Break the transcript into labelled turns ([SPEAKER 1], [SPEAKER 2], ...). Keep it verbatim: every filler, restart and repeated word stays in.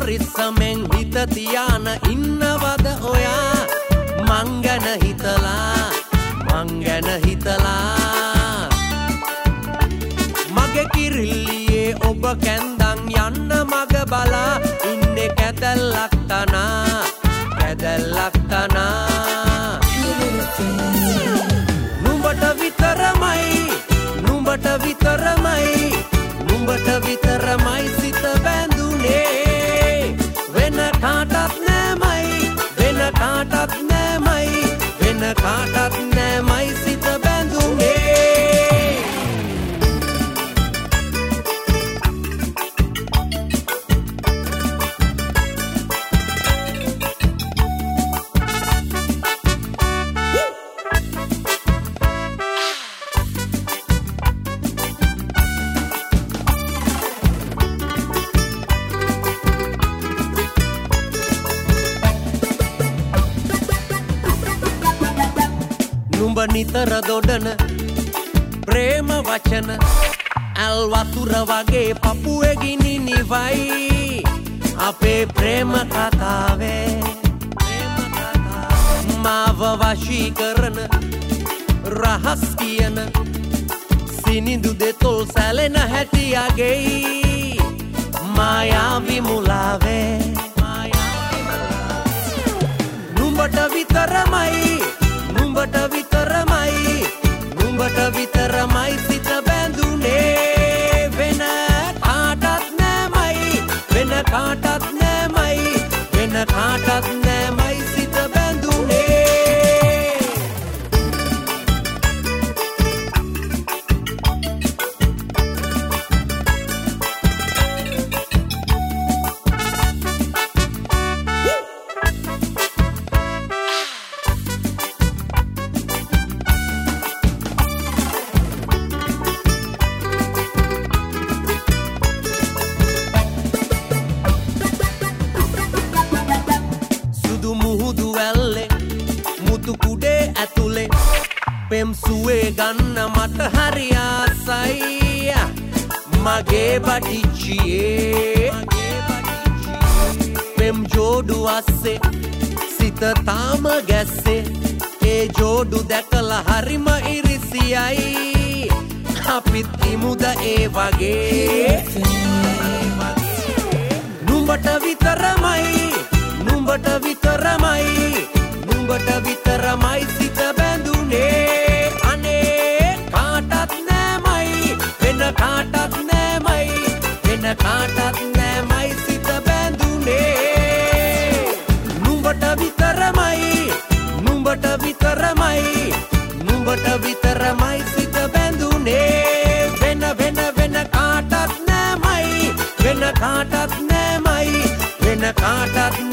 [SPEAKER 1] පරිස්සමෙන් හිත තියාන ඉන්නවද ඔයා මං ගැන හිතලා මං ගැන හිතලා මගේ කිරිල්ලියේ ඔබ කැන්දන් යන්න මග බලා ඉන්නේ කැදල්ලක් තනා කැදල්ලක් තනා නුඹට විතරමයි නුඹට විතරමයි නුඹට විතරමයි සිත බැඳුනේ වෙන කාටත් නෑමයි වෙන කාටත් නෑමයි වෙන කාටත් නෑමයි සිත බැඳුනේ නුඹ නිතර දොඩන ප්‍රේම වචන ඇල් වතුර වගේ පපුවේ ගිනි නිවයි අපේ ප්‍රේම කතාවේ මාව වශී කරන රහස් කියන සිනිඳු දෙතොල් සැලෙන හැටියගේ මායාවි මුලාවේ නුඹට විතරමයි නුඹට විතරමයි නුඹට විතරමයි සිත බැඳුනේ වෙන කාටත් නෑමයි වෙන කාටත් නෑමයි වෙන කාටත් නෑමයි සිත බැඳුනේ මුතු කුඩේ ඇතුලේ පෙම් සුවේ ගන්න මට හරි ආසයි මගේ බටිච්චියේ පෙම් ජෝඩු අස්සේ සිත තාම ගැස්සේ ඒ ජෝඩු දැකලා හරිම ඉරිසියයි අපිත් ඉමුද ඒ වගේ නුඹට විතරමයි නුඹට විතරමයි නුඹට විතරමයි සිත බැඳුනේ අනේ කාටත් නෑමයි වෙන කාටත් නෑමයි වෙන කාටත් නෑමයි සිත බැඳුනේ නුඹට විතරමයි නුඹට විතරමයි නුඹට විතරමයි සිත බැඳුනේ වෙන වෙන වෙන කාටත් නෑමයි වෙන කාටත් නෑමයි වෙන කාටත්